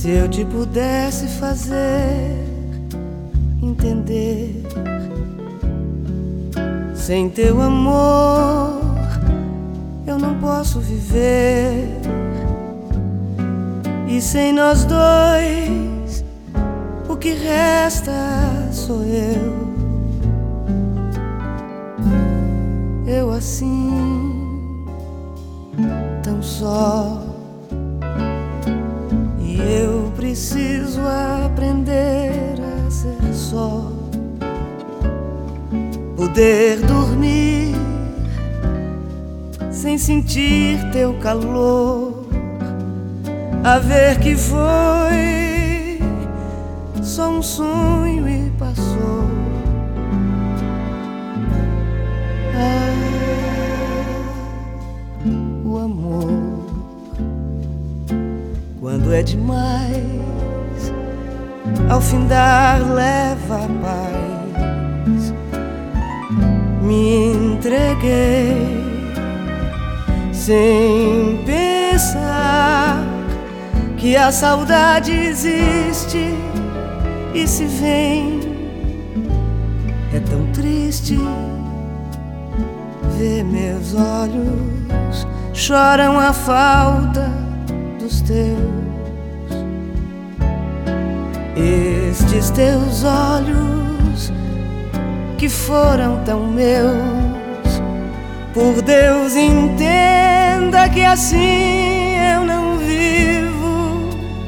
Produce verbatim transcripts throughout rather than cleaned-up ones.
Se eu te pudesse fazer entender, sem teu amor eu não posso viver. E sem nós dois o que resta sou eu. Eu assim, tão só. E eu preciso aprender a ser só. Poder dormir sem sentir teu calor. A ver que foi só um sonho e passou. Ah, o amor, quando é demais, ao findar leva a paz. Me entreguei sem pensar que a saudade existe e se vem. É tão triste ver meus olhos choram a falta dos teus. Estes teus olhos que foram tão meus. Por Deus, entenda que assim eu não vivo.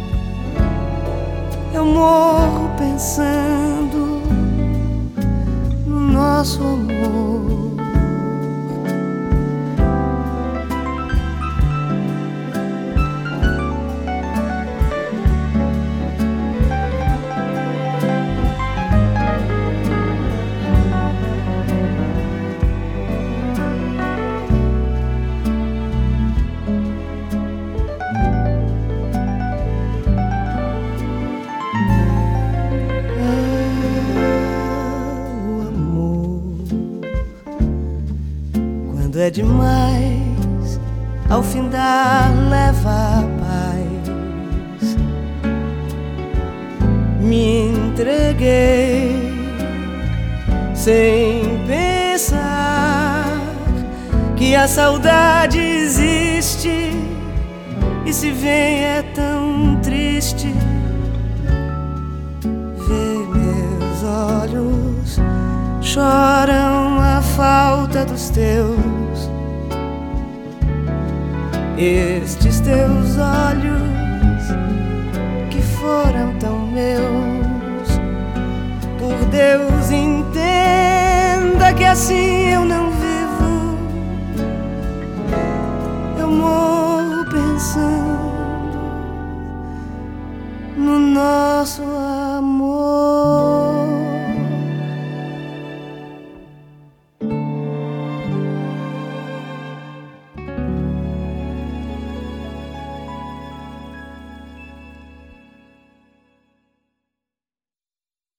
Eu morro pensando no nosso amor. Quando é demais, ao findar leva a paz. Me entreguei sem pensar que a saudade existe e se vem é tão triste ver meus olhos choram a falta dos teus. Estes teus olhos que foram tão meus. Por Deus,